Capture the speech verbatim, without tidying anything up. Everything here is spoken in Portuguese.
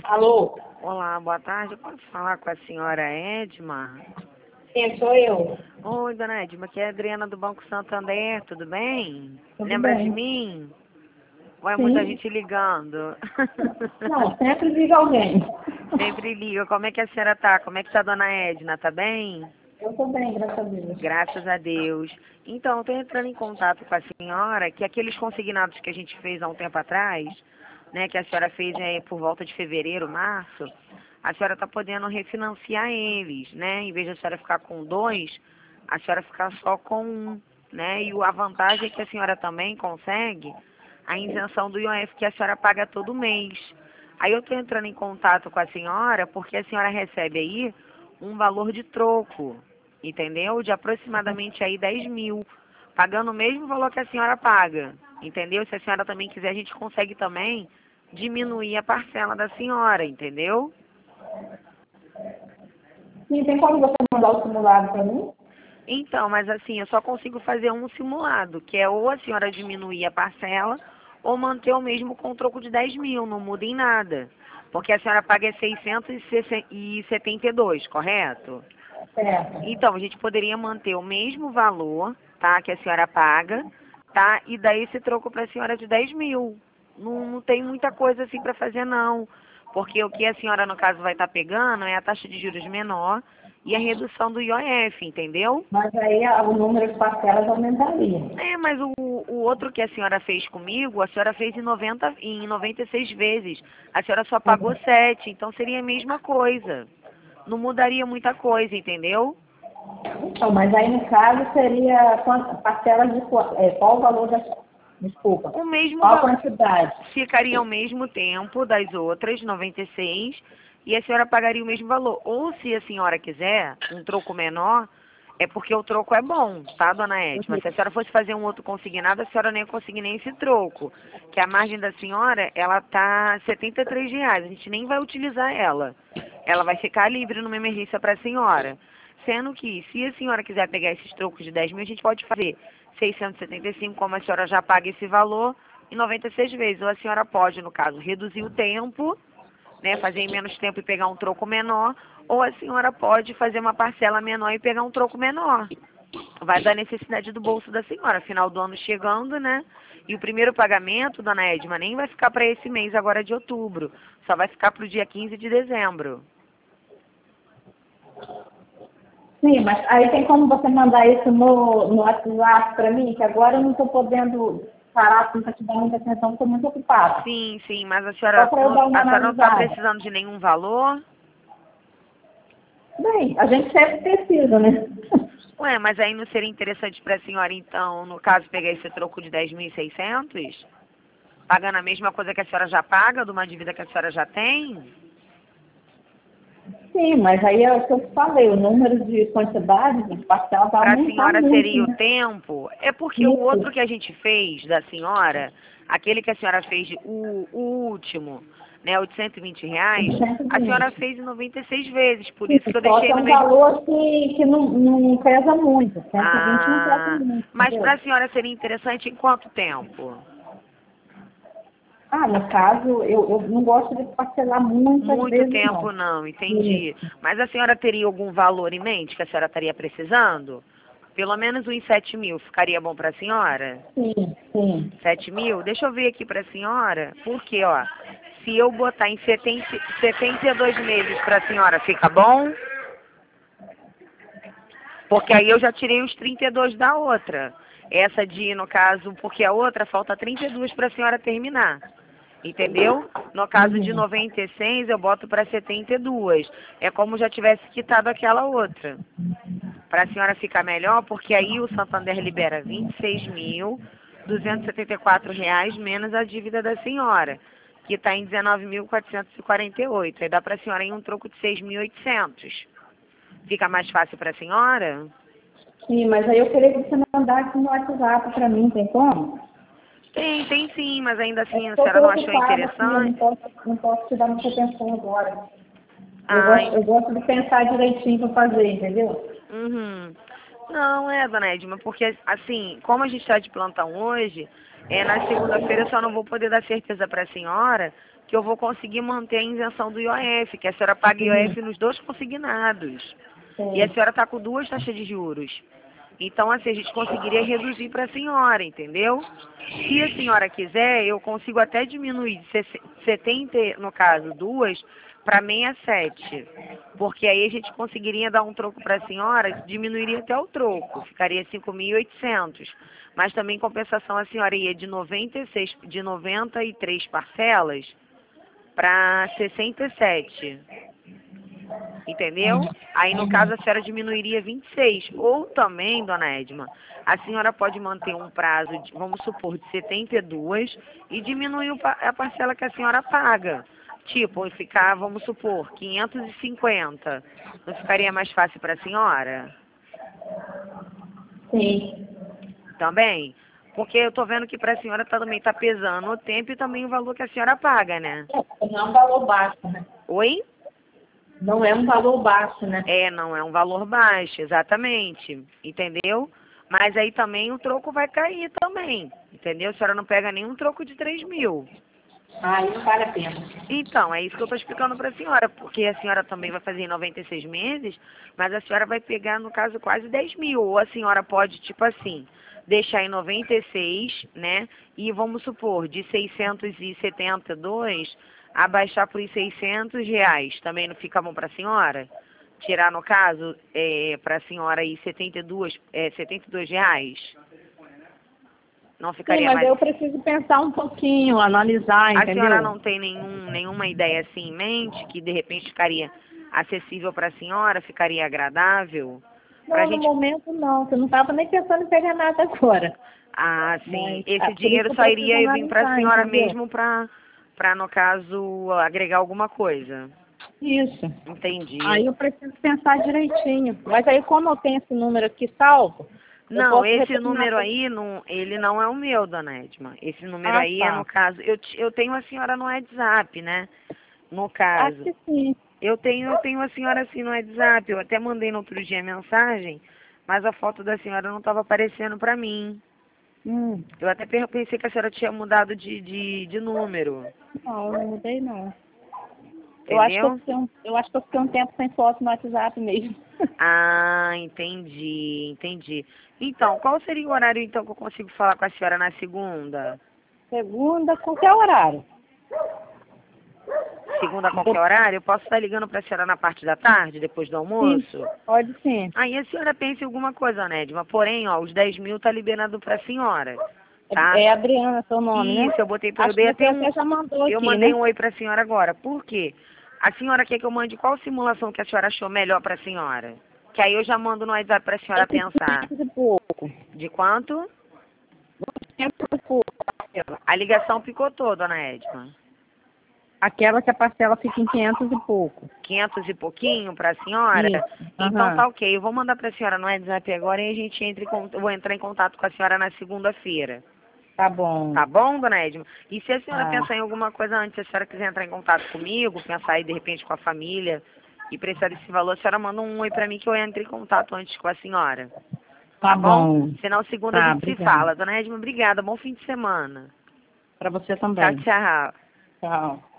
Alô? Olá, boa tarde. Eu posso falar com a senhora Edma? Sim, sou eu. Oi, dona Edma, aqui é a Adriana do Banco Santander, tudo bem? Tudo Lembra de bem? mim? Vai muita Sim. gente ligando. Não, sempre liga alguém. Sempre liga. Como é que a senhora tá? Como é que tá a dona Edna? Tá bem? Eu tô bem, graças a Deus. Graças a Deus. Então, eu tô entrando em contato com a senhora que aqueles consignados que a gente fez há um tempo atrás, né, que a senhora fez é, por volta de fevereiro, março, a senhora está podendo refinanciar eles, né? Em vez de a senhora ficar com dois, a senhora ficar só com um, né? E o- a vantagem é que a senhora também consegue a isenção do I O F que a senhora paga todo mês. Aí eu estou entrando em contato com a senhora porque a senhora recebe aí um valor de troco, entendeu? De aproximadamente aí dez mil, pagando o mesmo valor que a senhora paga, entendeu? Se a senhora também quiser, a gente consegue também diminuir a parcela da senhora, entendeu? Sim, tem como você mandar o simulado pra mim? Então, mas assim, eu só consigo fazer um simulado, que é ou a senhora diminuir a parcela ou manter o mesmo com troco de dez mil, não muda em nada. Porque a senhora paga seiscentos e setenta e dois, correto? Certo. Então, a gente poderia manter o mesmo valor, tá, que a senhora paga, tá, e dar esse troco para a senhora de dez mil. Não, não tem muita coisa assim para fazer, não. Porque o que a senhora, no caso, vai estar pegando é a taxa de juros menor e a redução do I O F, entendeu? Mas aí a- o número de parcelas aumentaria. É, mas o, o outro que a senhora fez comigo, a senhora fez em, noventa, em noventa e seis vezes. A senhora só pagou sete, então seria a mesma coisa. Não mudaria muita coisa, entendeu? Então, mas aí no caso seria quantas parcelas de qua- é, qual o valor da. Desculpa. O mesmo Qual a valor. quantidade? Ficaria ao mesmo tempo das outras, noventa e seis, e a senhora pagaria o mesmo valor. Ou se a senhora quiser um troco menor, é porque o troco é bom, tá, dona Edma? Se a senhora fosse fazer um outro consignado, a senhora nem ia conseguir nem esse troco. Que a margem da senhora, ela tá setenta e três reais, a gente nem vai utilizar ela. Ela vai ficar livre numa emergência para a senhora. Sendo que, se a senhora quiser pegar esses trocos de dez mil, a gente pode fazer seiscentos e setenta e cinco, como a senhora já paga esse valor, em noventa e seis vezes. Ou a senhora pode, no caso, reduzir o tempo, né, fazer em menos tempo e pegar um troco menor, ou a senhora pode fazer uma parcela menor e pegar um troco menor. Vai da necessidade do bolso da senhora, final do ano chegando, né? E o primeiro pagamento, dona Edma, nem vai ficar para esse mês agora de outubro, só vai ficar para o dia quinze de dezembro. Sim, mas aí tem como você mandar isso no, no WhatsApp para mim, que agora eu não estou podendo parar assim, para te dar muita atenção, estou muito ocupada. Sim, sim, mas a Só senhora para eu não, dar uma a senhora não está analisada. precisando de nenhum valor? Bem, a gente sempre precisa, né? Ué, mas aí não seria interessante para a senhora, então, no caso, pegar esse troco de dez mil e seiscentos? Pagando a mesma coisa que a senhora já paga, de uma dívida que a senhora já tem? Sim, mas aí é o que eu te falei, o número de quantidades de parcela vai Para a aumentar senhora muito, seria o né? tempo? É porque o outro Isso. que a gente fez da senhora, aquele que a senhora fez, de- o, o último, né, o de cento e vinte reais, a senhora cento e vinte. fez em noventa e seis vezes, por Sim, isso que eu só deixei que é no um mesmo... valor que, que não, não pesa muito. cento e vinte não pesa Ah, muito, mas para entendeu? a senhora seria interessante em quanto tempo? Ah, no caso, eu, eu não gosto de parcelar muitas Muito vezes, tempo não. não, entendi. Isso. Mas a senhora teria algum valor em mente que a senhora estaria precisando? Pelo menos uns sete mil, ficaria bom para a senhora? Sim, sim. Sete mil? Deixa eu ver aqui para a senhora, porque, ó, se eu botar em setenta, setenta e dois meses para a senhora, fica bom? Porque aí eu já tirei os trinta e dois da outra. Essa de, no caso, porque a outra falta trinta e dois para a senhora terminar. Entendeu? No caso de Uhum. noventa e seis, eu boto para setenta e dois. É como já tivesse quitado aquela outra. Para a senhora ficar melhor, porque aí o Santander libera vinte e seis mil duzentos e setenta e quatro reais menos a dívida da senhora, que está em dezenove mil quatrocentos e quarenta e oito. Aí dá para a senhora em um troco de seis mil e oitocentos. Fica mais fácil para a senhora? Sim, mas aí eu queria que você mandasse no WhatsApp para mim, tem como? Tem, tem sim, mas ainda É assim a porque eu senhora estou não achou ocupada aqui, eu não interessante? posso, não posso te dar muita atenção agora. Eu gosto, Ai, eu gosto de pensar direitinho para fazer, entendeu? uhum. Não, é, dona Edma, porque assim, como a gente está de plantão hoje, É, na segunda-feira eu só não vou poder dar certeza para a senhora que eu vou conseguir manter a isenção do I O F, que a senhora paga I O F nos dois consignados. Sim. E a senhora está com duas taxas de juros. Então, assim, a gente conseguiria reduzir para a senhora, entendeu? Se a senhora quiser, eu consigo até diminuir de setenta, no caso, duas, para sessenta e sete. Porque aí a gente conseguiria dar um troco para a senhora, diminuiria até o troco, ficaria cinco mil e oitocentos. Mas também, em compensação, a senhora ia de noventa e seis, de noventa e três parcelas para sessenta e sete. Entendeu? Aí, no caso, a senhora diminuiria vinte e seis. Ou também, dona Edma, a senhora pode manter um prazo, de, vamos supor, de setenta e dois e diminuir o pa- a parcela que a senhora paga. Tipo, ficar, vamos supor, quinhentos e cinquenta. Não ficaria mais fácil para a senhora? Sim. Também? Porque eu tô vendo que para a senhora também tá pesando o tempo e também o valor que a senhora paga, né? Não é um valor baixo, né? Oi? Não é um valor baixo, né? É, não é um valor baixo, exatamente, entendeu? Mas aí também o troco vai cair também, entendeu? A senhora não pega nenhum troco de três mil. Aí não vale a pena. Então, é isso que eu estou explicando para a senhora, porque a senhora também vai fazer em noventa e seis meses, mas a senhora vai pegar, no caso, quase dez mil. Ou a senhora pode, tipo assim, deixar em noventa e seis, né? E vamos supor, de seiscentos e setenta e dois, abaixar por seiscentos reais. Também não fica bom para a senhora? Tirar, no caso, é, para a senhora aí setenta e dois, é, setenta e dois reais? Não Sim, ficaria mas mais... eu preciso pensar um pouquinho, analisar, A senhora entendeu? não tem nenhum, nenhuma ideia assim em mente que de repente ficaria acessível para a senhora, ficaria agradável? Pra Não, no gente. momento não, que eu não estava nem pensando em pegar nada agora. Ah, sim. Mas ah, Esse por isso que dinheiro eu só preciso iria vir para a analisar, senhora entendeu? mesmo para, para no caso, agregar alguma coisa. Isso. Entendi. Aí eu preciso pensar direitinho. Mas aí como eu tenho esse número aqui salvo, eu Não, posso esse retornar número para... aí, não, ele não é o meu, dona Edma. Esse número Ah, aí é no tá. caso. Eu, te- eu tenho a senhora no WhatsApp, né? No Acho caso. que sim. Eu tenho, eu tenho a senhora assim no WhatsApp. Eu até mandei no outro dia a mensagem, mas a foto da senhora não estava aparecendo para mim. Hum. Eu até per- pensei que a senhora tinha mudado de, de, de número. Não, eu não mudei não. Eu acho que eu Entendeu? fiquei um, eu acho que eu fiquei um tempo sem foto no WhatsApp mesmo. Ah, entendi, entendi. Então, qual seria o horário então que eu consigo falar com a senhora na segunda? Segunda, qualquer horário. Segunda a qualquer horário? Eu posso estar ligando para a senhora na parte da tarde, depois do Sim, almoço? pode sim. Aí a senhora pensa em alguma coisa, Nédima. Porém, ó, os dez mil tá liberado para a senhora, tá? É Adriana seu nome, né? Isso, eu botei para eu Acho que dei você até um. até já mandou Eu aqui, mandei né? um oi para a senhora agora. Por quê? A senhora quer que eu mande qual simulação que a senhora achou melhor para a senhora? Que aí eu já mando no WhatsApp para a senhora pensar. quinhentos e pouco. De quanto? quinhentos e pouco. Aquela A ligação picotou, dona Edma. Aquela que a parcela fica em quinhentos e pouco. Quinhentos e pouquinho para a senhora? Isso. Então Aham. tá ok. Eu vou mandar para a senhora no WhatsApp agora e a gente entra em, con- eu vou entrar em contato com a senhora na segunda-feira. Tá bom. Tá bom, dona Edma? E se a senhora Tá. pensar em alguma coisa antes, se a senhora quiser entrar em contato comigo, pensar aí de repente com a família e precisar desse valor, a senhora manda um oi pra mim que eu entro em contato antes com a senhora. Tá Tá bom? bom. Senão segunda a Tá, gente se obrigada. fala. Dona Edma, obrigada. Bom fim de semana. Pra você Tchau, também. tchau. Tchau.